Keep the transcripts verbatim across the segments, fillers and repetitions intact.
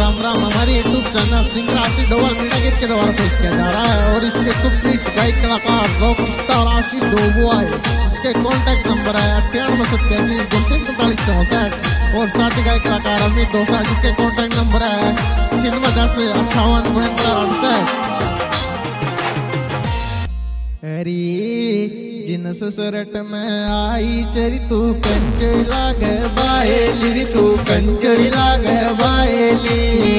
राम राम। हमारी YouTube channel Singh राशि Doval media गीत के द्वारा पेश किया जा रहा है और इसके सुप्रीत गायक कलाकार रॉकस्टार राशि डोबुआई, इसके कॉन्टैक्ट नंबर है अट्ठानवे सत्तासी उनतीस इकतालीस चौसठ और साथी गायक कलाकार अमित दोसा, जिसके कॉन्टैक्ट नंबर है छिन्नवे दस अट्ठावन उनहत्तर अड़सठ। जिनस सरट में आई चरी तू कंचड़ी लागे बाएली, तू कंचड़ी लागे बाएली।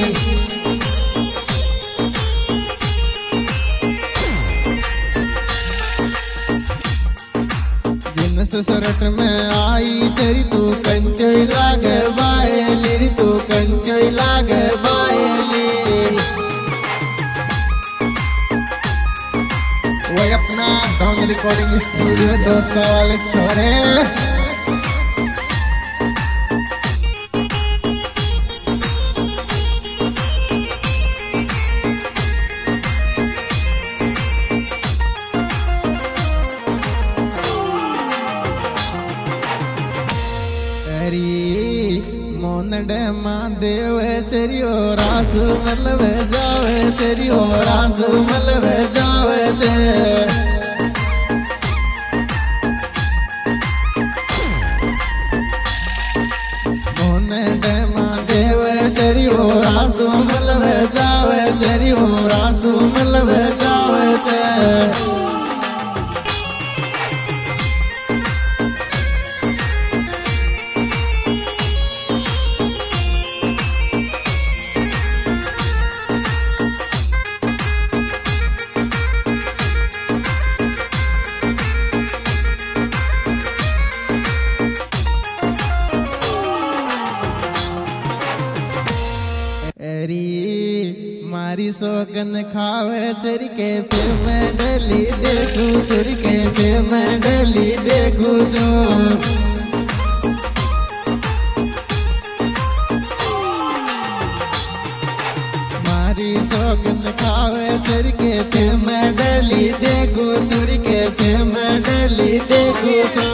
जिनस सरट में आई चरी तू कंचड़ी लागे बाएली, तू कंचड़ी लागे बाएली। वही अपना डाउन रिकॉर्डिंग स्टूडियो दोस्तों वाले छोरे। मोनडे मां देव चरियो रासु मलवे जावे, चरियो रासु मलवे जावे चे। मोनडे मां देव चरियो रासु मलवे जावे, चरियो रासु मलवे जावे चे। मारी सोगन खावे चरी के फिर मैं डली देखू, चरी के फिर मैं डली देखू जो। मारी सोगन खावे चरी के फिर मैं डली देखू, चरी के फिर मैं डली देखू जो।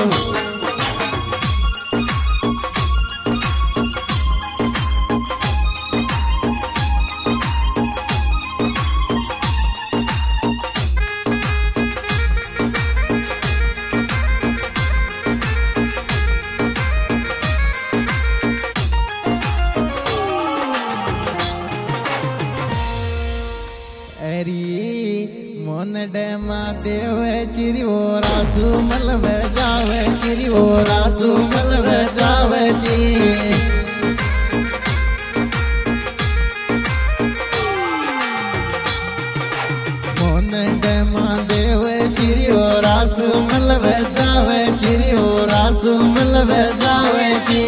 मोनडे मां देव चिरी वो रासु मलवे जावे, चिरी वो रासु मलवे जावे जी। मोनडे मां देव चिरी वो रासु मलवे जावे, चिरी वो रासु मलवे जावे जी।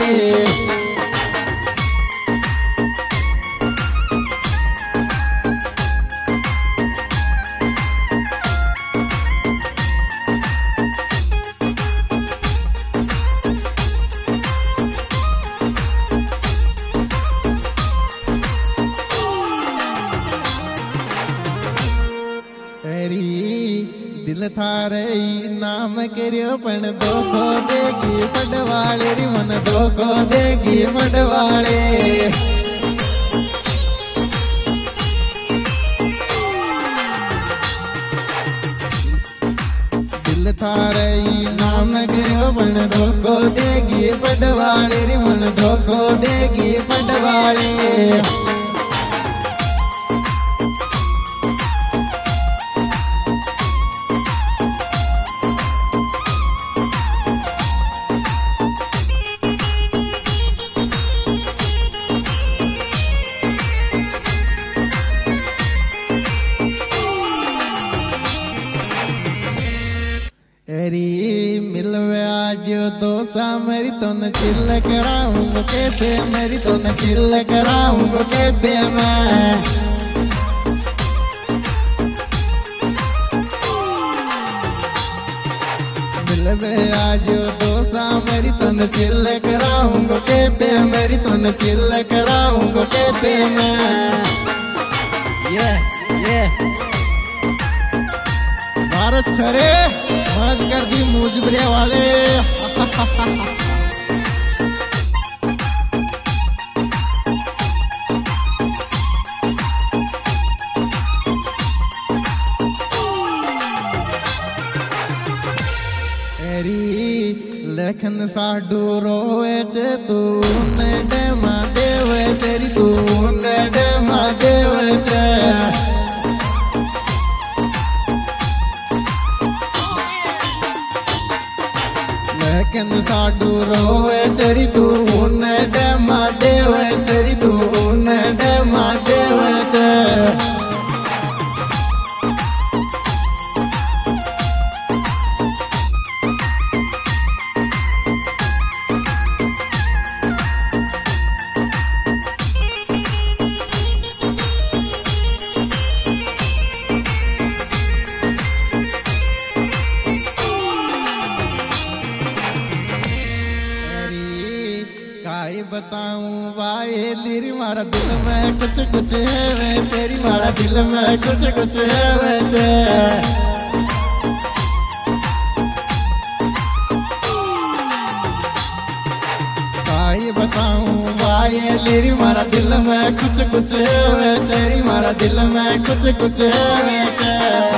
दिल थारे नाम करियो पण धोखो देगी पडवाले री, मन धोखो देगी पडवाले। दिल थारे नाम करियो पण धोखो देगी पडवाले री, मन धोखो देगी पडवाले। मिलवे आज दोसा मेरी तो न चिल कराऊंगा कैसे, मेरी तो न चिल कराऊंगा कैसे मैं। मिलवे आज दोसा मेरी तो न चिल कराऊंगा कैसे, मेरी तो न चिल कराऊंगा कैसे मैं। yeah, yeah. भारत छरे मौज कर दी मुजबरे वाले। साडू रोवे चे तू ने डेमा देवे चेरी तू ने डेमा देवे चे लेकिन साडू रोवे चेरी तू ने डेमा देवे चेरी तू ने डेमा देवे चे काई बताऊं भाई लिरी मारा दिल में कुछ कुछ है वे चेरी मारा दिल में कुछ कुछ है वे चे काई बताऊं भाई लिरी मारा दिल में कुछ कुछ है वे चेरी मारा दिल में कुछ कुछ है वे चे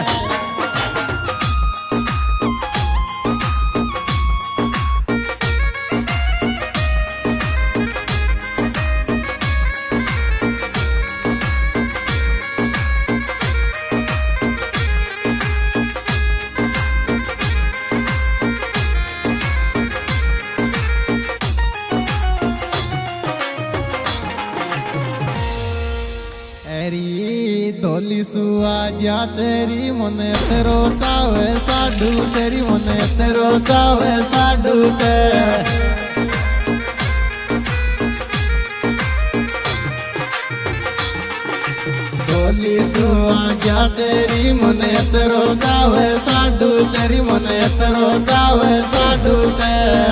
धोली सुआ जा चेरी मने तेरो चावे साडू चेरी मने तेरो चावे साडू चे धोली सुआ जा चेरी मने तेरो चावे साडू चेरी मने तेरो चावे साडू चे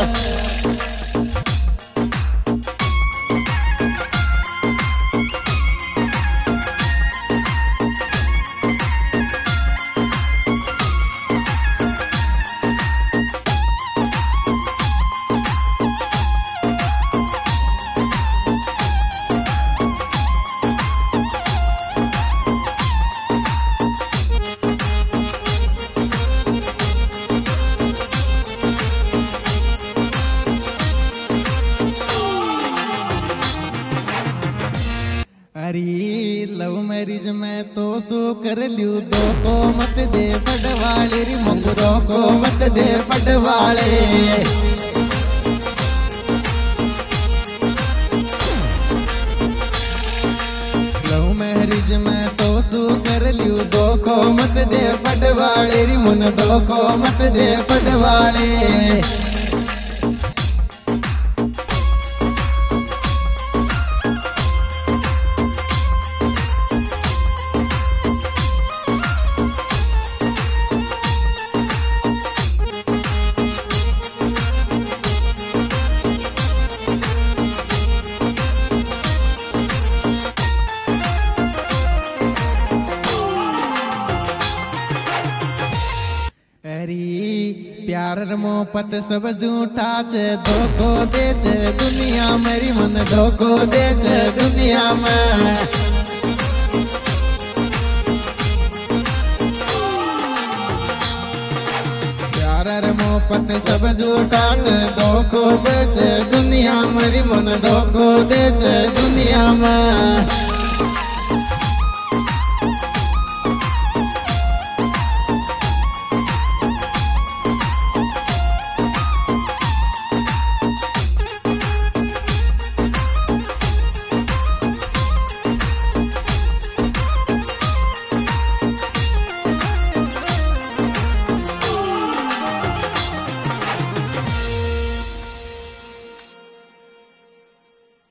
लव मैरिज में तो सो कर लियो दो को मत दे पटवाले री मंगरो को मत दे पटवाले लव मैरिज में तो सो कर लियो दो को मत दे पटवाले री मन दो को मत दे पटवाले प्यार मोहब्बत सब झूठा चे धोखो दे चे दुनिया मेरी मन धोखो दे चे दुनिया में प्यार मोहब्बत सब झूठा चे धोखो दे चे दुनिया मेरी मन धोखो दे चे दुनिया में